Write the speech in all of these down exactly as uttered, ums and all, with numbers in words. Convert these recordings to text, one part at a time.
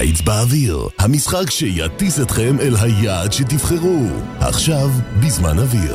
קיץ באוויר, המשחק שיטיס אתכם אל היעד שתבחרו. עכשיו בזמן אוויר.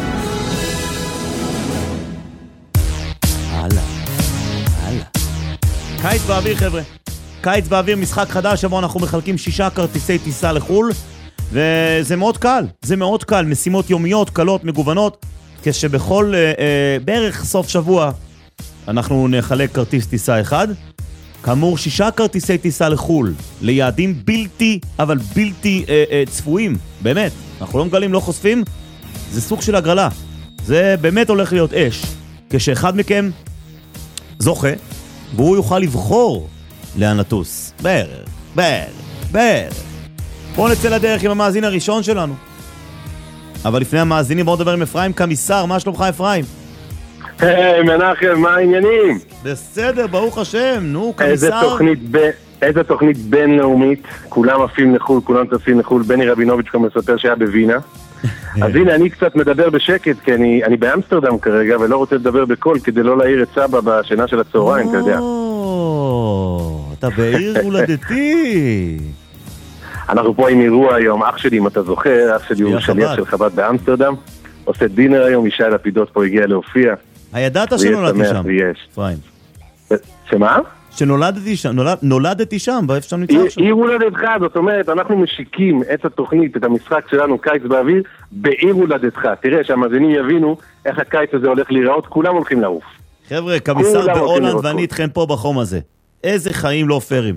הלאה, הלאה. קיץ באוויר חבר'ה. קיץ באוויר, משחק חדש שבו אנחנו מחלקים שישה כרטיסי טיסה לחול, וזה מאוד קל, זה מאוד קל, משימות יומיות, קלות, מגוונות, כשבכל אה, אה, בערך סוף שבוע אנחנו נחלק כרטיס טיסה אחד, כאמור שישה כרטיסי טיסה לחול, ליעדים בלתי, אבל בלתי אה, אה, צפויים, באמת, אנחנו לא מגלים, לא חושפים, זה סוג של הגרלה, זה באמת הולך להיות אש, כשאחד מכם זוכה, והוא יוכל לבחור לאן לטוס, בערך, בערך, בערך. בואו נצא לדרך עם המאזין הראשון שלנו. אבל לפני המאזינים בואו נדבר עם אפרים קמיסר, מה שלומך אפרים? היי מנחם, מה העניינים? בסדר, ברוך השם, נו קמיסר. איזה תוכנית, ב... איזה תוכנית בינלאומית, כולם עפים לחול, כולם טסים לחול, בני רבינוביץ' כבר מספר שהיה בווינה. אז הנה, אני קצת מדבר בשקט, כי אני, אני באמסטרדם כרגע, ולא רוצה לדבר בקול, כדי לא להעיר את סבא בשינה של הצהריים, אתה יודע. אתה בעיר הולדתי. אנחנו פה עם אירוע היום, אח שלי, אם אתה זוכר, אח שלי הוא שליח של חב"ד באמסטרדם, עושה דינר היום, ישי לפידות פה הגיע להופיע. הידעת שנולדתי שם, אפרים? שמה? שנולדתי שם, נולד, נולדתי שם, באיפה שם נמצא עכשיו. עיר הולדתך, זאת אומרת, אנחנו משיקים את התוכנית, את המשחק שלנו, קיץ באוויר, בעיר הולדתך. תראה, שהמאזינים יבינו איך הקיץ הזה הולך להיראות, כולם הולכים לעוף. חבר'ה, קמיסר בהולנד ואני איתכם פה בחום הזה. איזה חיים לא פיירים.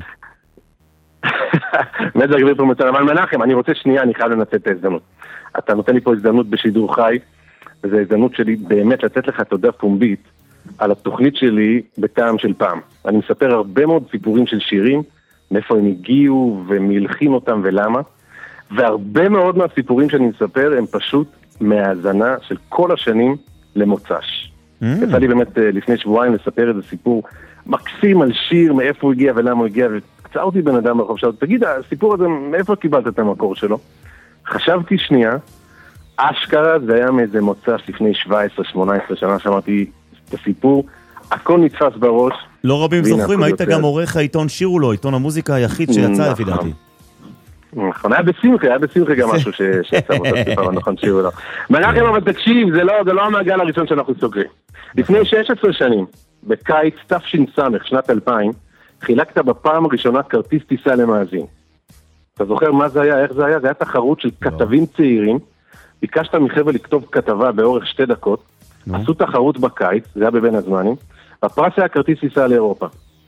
מזג אוויר פה מצל, אבל מנחם, אני רוצה שנייה, אני חייב לנצל את ההזדמנות. אתה נותן לי פה הזדמנות בשידור חי, וזו הזדמנות שלי באמת לתת לך תודה פומבית על התוכנית שלי בטעם של פעם. אני מספר הרבה מאוד סיפורים של שירים, מאיפה הם הגיעו ומי הלחין אותם ולמה, והרבה מאוד מהסיפורים שאני מספר הם פשוט מהאזנה של כל השנים למוצ"ש. יצא לי באמת לפני שבועיים לספר איזה סיפור מקסים על שיר, מאיפה הוא הגיע ולמה הוא הגיע, וקצה אותי בן אדם ברחוב שאלתי, תגיד, הסיפור הזה, מאיפה קיבלת את המקור שלו? חשבתי שנייה, אשכרה זה היה מאיזה מוצ"ש לפני שבע עשרה שמונה עשרה שנה, שמעתי את הסיפור, הכל נתפס בראש. לא רבים זוכרים, היית גם עורך העיתון שירו לו, עיתון המוזיקה היחיד שיצא לפי דעתי. נכון, היה בשמחה, היה בשמחה גם משהו שיצא באותה סיפור, נכון, שירו לו. מנחם, אבל תקשיב, זה לא המעגל הראשון שאנחנו סוגרים. לפני שש עשרה שנים, בקיץ תש"ס, שנת אלפיים, חילקת בפעם הראשונה כרטיס טיסה למאזין. אתה זוכר מה זה היה, איך זה היה? זה היה תחרות של כתבים צעירים, ביקשת מחבר לכתוב כתבה באורך שתי דקות, עשו תחרות בקיץ, זה היה בבין הזמנים, והפרס היה כרטיס טיסה לאירופה.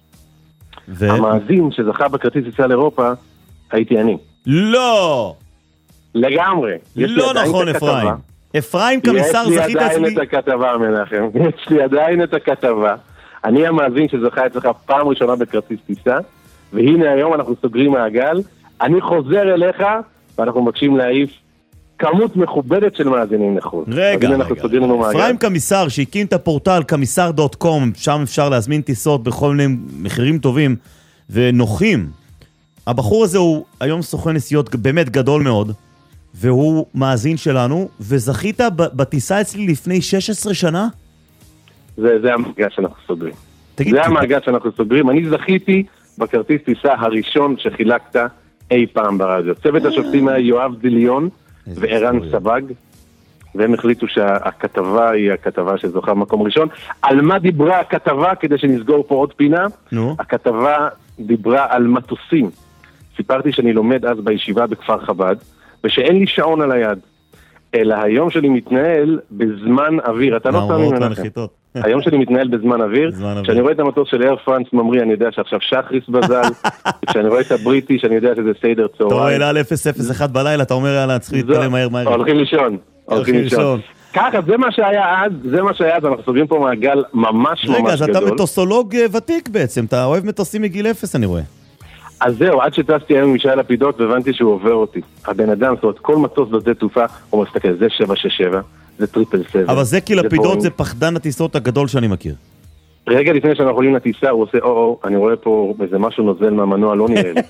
המאזין שזכה בכרטיס טיסה לאירופה, הייתי אני. לא! לגמרי. לא נכון, אפרים. אפרים קמיסר, זכית אצלי. יש לי עדיין את הכתבה, מנחם. יש לי עדיין את הכתבה. אני המאזין שזכה אצלך פעם ראשונה בכרטיס טיסה, והנה היום אנחנו סוגרים מעגל, אני חוזר אליך, ואנחנו מבקשים להעיף כמות מכובדת של מאזינים לחול. רגע, רגע. אפרים קמיסר, שהקים את הפורטל קמיסר דוט קום, שם אפשר להזמין טיסות בכל מיני מחירים טובים ונוחים. הבחור הזה הוא היום סוכן נסיעות באמת גדול מאוד, והוא מאזין שלנו, וזכית בטיסה אצלי לפני שש עשרה שנה? זה, זה המעגל שאנחנו סוגרים. תגיד, זה המעגל שאנחנו סוגרים. אני זכיתי בכרטיס טיסה הראשון שחילקת אי פעם ברדיו. צוות השופטים היה יואב דיליון וערן סבג, והם החליטו שהכתבה היא הכתבה שזוכה במקום ראשון. על מה דיברה הכתבה, כדי שנסגור פה עוד פינה? נו. הכתבה דיברה על מטוסים. סיפרתי שאני לומד אז בישיבה בכפר חב"ד, ושאין לי שעון על היד. אלא היום שלי מתנהל בזמן אוויר. אתה לא תאמין מנחם. היום שלי מתנהל בזמן אוויר. כשאני רואה את המטוס של אייר פרנס ממריא, אני יודע שעכשיו שחריס בזל. כשאני רואה את הבריטי, שאני יודע שזה סיידר צהריים. אתה רואה אל אפס אפס אחת בלילה, אתה אומר, יאללה, צריך להתקדם מהר מהר. הולכים לישון. הולכים לישון. ככה, זה מה שהיה אז, זה מה שהיה אז, אנחנו סוגרים פה מעגל ממש ממש גדול. רגע, אז אתה מטוסולוג ותיק בעצם, אתה אוהב מטוסים מגיל אפס, אני רואה. אז זהו, עד שטסתי היום עם ישי לפידות, והבנתי שהוא עובר אותי. הבן אדם, זאת אומרת, כל מטוס בזה תעופה, הוא מסתכל, זה שבע שש שבע, זה טריפל סבע. אבל זה כי לפידות זה פחדן הטיסות הגדול שאני מכיר. רגע לפני שאנחנו עולים לטיסה, הוא עושה, או-או, אני רואה פה איזה משהו נוזל מהמנוע, לא נראה לי.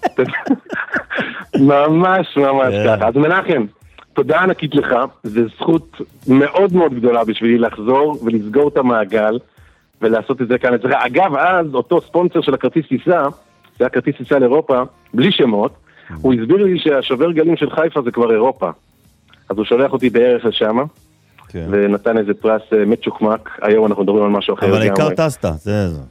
ממש ממש ככה. אז מנחם, תודה ענקית לך, זו זכות מאוד מאוד גדולה בשבילי לחזור ולסגור את המעגל, ולעשות את זה כאן אצלך. אגב, אז אותו ספונסר של הכרטיס טיסה, זה היה כרטיס טיסה לאירופה, בלי שמות, הוא הסביר לי שהשובר גלים של חיפה זה כבר אירופה. אז הוא שולח אותי בערך לשמה, כן. ונתן איזה פרס מצ'וקמק, היום אנחנו מדברים על משהו אחר. אבל העיקר טסת, זה זה.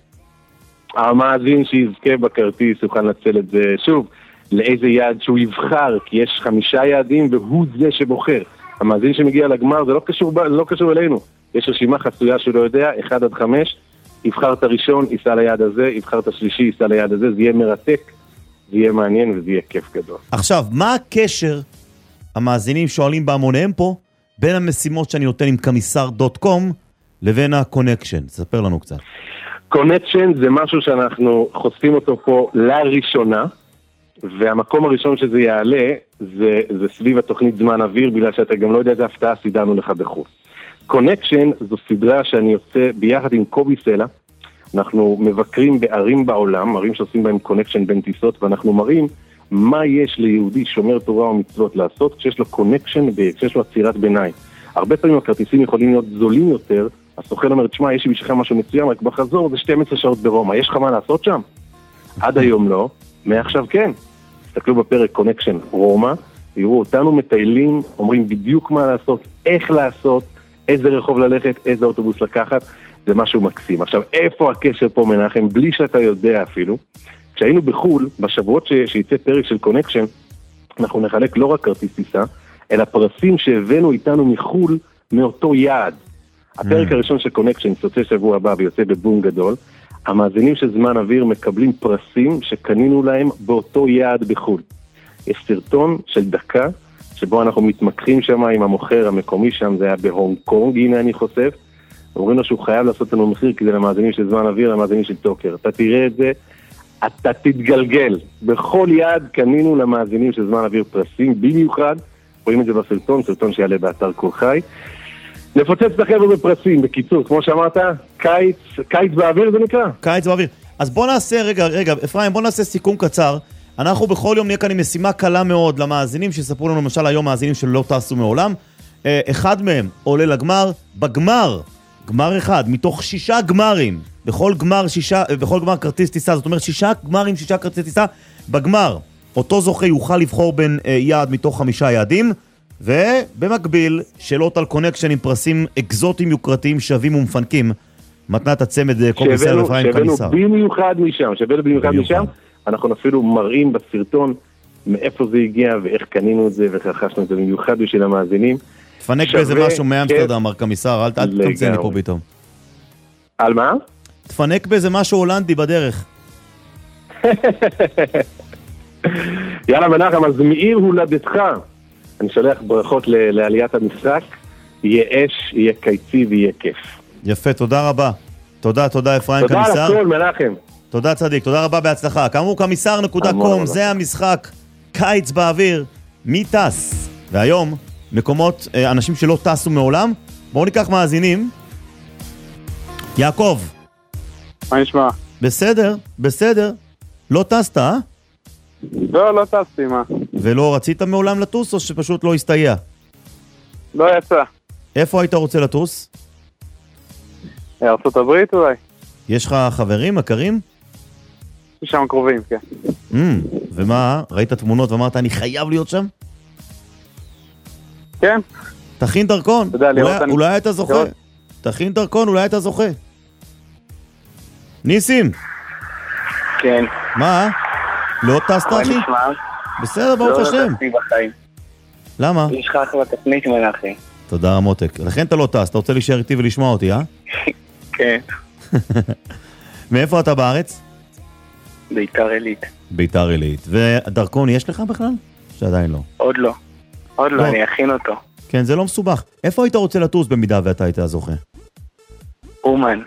המאזין שיזכה בכרטיס, יוכל לנצל את זה, שוב, לאיזה יעד שהוא יבחר, כי יש חמישה יעדים והוא זה שבוחר. המאזין שמגיע לגמר זה לא קשור, לא קשור אלינו. יש רשימה חסויה שהוא לא יודע, אחד עד חמש, יבחר את הראשון, ייסע ליעד הזה, יבחר את השלישי, ייסע ליעד הזה, זה יהיה מרתק, זה יהיה מעניין וזה יהיה כיף גדול. עכשיו, מה הקשר, המאזינים שואלים בהמוניהם פה, בין המשימות שאני נותן עם קמיסר דוט קום לבין הקונקשן? תספר לנו קצת. קונקשן זה משהו שאנחנו חושפים אותו פה לראשונה, והמקום הראשון שזה יעלה, זה, זה סביב התוכנית זמן אוויר, בגלל שאתה גם לא יודע איזה הפתעה סידרנו לך בחוץ. קונקשן זו סדרה שאני יוצא ביחד עם קובי סלע, אנחנו מבקרים בערים בעולם, ערים שעושים בהם קונקשן בין טיסות, ואנחנו מראים מה יש ליהודי שומר תורה ומצוות לעשות, כשיש לו קונקשן, כשיש לו עצירת ביניים. הרבה פעמים הכרטיסים יכולים להיות זולים יותר, הסוכן אומר, תשמע, יש לי בשבילך משהו מצוין, רק בחזור זה שתים עשרה שעות ברומא, יש לך מה לעשות שם? עד היום לא, מעכשיו כן. תסתכלו בפרק קונקשן רומא, יראו אותנו מטיילים, אומרים בדיוק מה לעשות, איך לעשות, איזה רחוב ללכת, איזה אוטובוס לקחת, זה משהו מקסים. עכשיו, איפה הקשר פה מנחם? בלי שאתה יודע אפילו. כשהיינו בחול, בשבועות ש... שיצא פרק של קונקשן, אנחנו נחלק לא רק כרטיס טיסה, אלא פרסים שהבאנו איתנו מחול מאותו יעד. הפרק הראשון של קונקשן יוצא שבוע הבא ויוצא בבום גדול, המאזינים של זמן אוויר מקבלים פרסים שקנינו להם באותו יעד בחול. יש סרטון של דקה, שבו אנחנו מתמקחים שם עם המוכר המקומי שם, זה היה בהונג קונג, הנה אני חושף, אומרים לו שהוא חייב לעשות לנו מחיר, כי זה למאזינים של זמן אוויר, למאזינים של טוקר. אתה תראה את זה, אתה תתגלגל. בכל יעד קנינו למאזינים של זמן אוויר פרסים, במיוחד, רואים את זה בסרטון, סרטון שיעלה באתר כל חי. נפוצץ את החבר'ה בפרסים, בקיצור, כמו שאמרת, קיץ, קיץ באוויר זה נקרא? קיץ באוויר. אז בוא נעשה, רגע, רגע, אפרים, בוא נעשה סיכום קצר. אנחנו בכל יום נהיה כאן עם משימה קלה מאוד למאזינים, שספרו לנו למשל היום מאזינים שלא טסו מעולם. אחד מהם עולה לגמר, בגמר, גמר אחד, מתוך שישה גמרים, בכל גמר שישה, בכל גמר כרטיס טיסה, זאת אומרת שישה גמרים, שישה כרטיס טיסה, בגמר, אותו זוכה יוכל לבחור בין יעד מתוך חמישה יעדים, ובמקביל, שאלות על קונקשן עם פרסים אקזוטיים יוקרתיים שווים ומפנקים, מתנת הצמד קובי סלע ואפרים קמיסר. שהבאנו במיוחד משם, שהבאנו במיוחד משם, אנחנו אפילו מראים בסרטון מאיפה זה הגיע ואיך קנינו את זה ואיך רכשנו את זה במיוחד בשביל המאזינים. תפנק באיזה משהו מאמסטרדם, מר קמיסר, אל תקמצא לי פה פתאום. על מה? תפנק באיזה משהו הולנדי בדרך. יאללה מנחם, אז מעיר הולדתך, אני שולח ברכות לעליית המשחק, יהיה אש, יהיה קיצי ויהיה כיף. יפה, תודה רבה. תודה, תודה אפרים קמיסר. תודה על הכל מנחם. תודה צדיק, תודה רבה בהצלחה. כאמור קמיסר נקודה קום, זה המשחק קיץ באוויר, מי טס? והיום מקומות, אנשים שלא טסו מעולם. בואו ניקח מאזינים. יעקב. מה נשמע? בסדר, בסדר. לא טסת, אה? לא, לא טסתי, מה? ולא רצית מעולם לטוס או שפשוט לא הסתייע? לא יצא. איפה היית רוצה לטוס? ארצות הברית אולי. יש לך חברים, מכרים? שם קרובים, כן. Mm, ומה, ראית תמונות ואמרת אני חייב להיות שם? כן. תכין דרכון, יודע, אולי, אני... אולי אתה זוכה. לראות. תכין דרכון, אולי אתה זוכה. ניסים. כן. מה? לא טסת אחי? בסדר, ברוך השם. לא טסתי בחיים. למה? יש לך אחלה תכנית מנחי. תודה מותק. לכן אתה לא טס, אתה רוצה להישאר איתי ולשמוע אותי, אה? כן. מאיפה אתה בארץ? ביתר עילית. ביתר עילית. ודרכון יש לך בכלל? שעדיין לא. עוד לא. עוד לא, אני אכין אותו. כן, זה לא מסובך. איפה היית רוצה לטוס במידה ואתה היית הזוכה? אומן.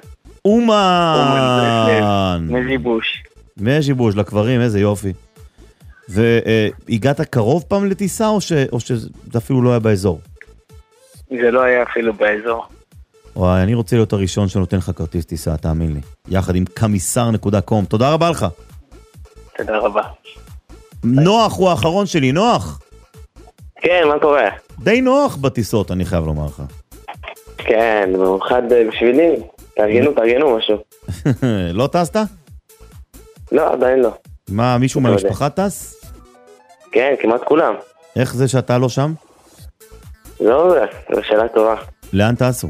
אומן. מזיבוש. מזיבוש, לקברים, איזה יופי. והגעת קרוב פעם לטיסה או שזה אפילו לא היה באזור? זה לא היה אפילו באזור. וואי, אני רוצה להיות הראשון שנותן לך כרטיס טיסה, תאמין לי. יחד עם קמיסר נקודה קום. תודה רבה לך. תודה רבה. נוח הוא האחרון שלי, נוח. כן, מה קורה? די נוח בטיסות, אני חייב לומר לך. כן, במיוחד בשבילי. תארגנו, תארגנו משהו. לא טסת? לא, עדיין לא. מה, מישהו מהמשפחה טס? כן, כמעט כולם. איך זה שאתה לא שם? לא, זו שאלה טובה. לאן טסו?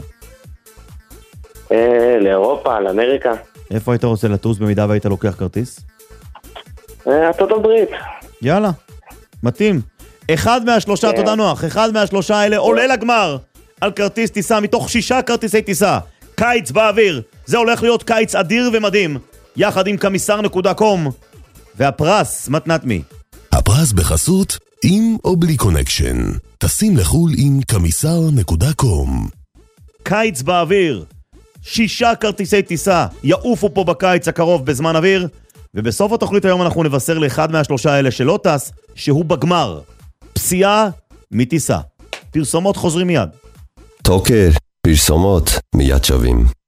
אה, לאירופה, לאמריקה. איפה היית רוצה לטוס במידה והיית לוקח כרטיס? אה, ארצות הברית. יאללה, מתאים. אחד מהשלושה, כן. תודה נוח, אחד מהשלושה האלה עולה לגמר על כרטיס טיסה מתוך שישה כרטיסי טיסה. קיץ באוויר, זה הולך להיות קיץ אדיר ומדהים, יחד עם קמיסר נקודה קום, והפרס מתנת מי. הפרס בחסות עם או בלי קונקשן. טסים לחול עם קמיסר נקודה קום. קיץ באוויר, שישה כרטיסי טיסה יעופו פה בקיץ הקרוב בזמן אוויר, ובסוף התוכנית היום אנחנו נבשר לאחד מהשלושה האלה שלא טס, שהוא בגמר. פסיעה מטיסה. פרסומות חוזרים מיד. טוקר, פרסומות מיד שווים.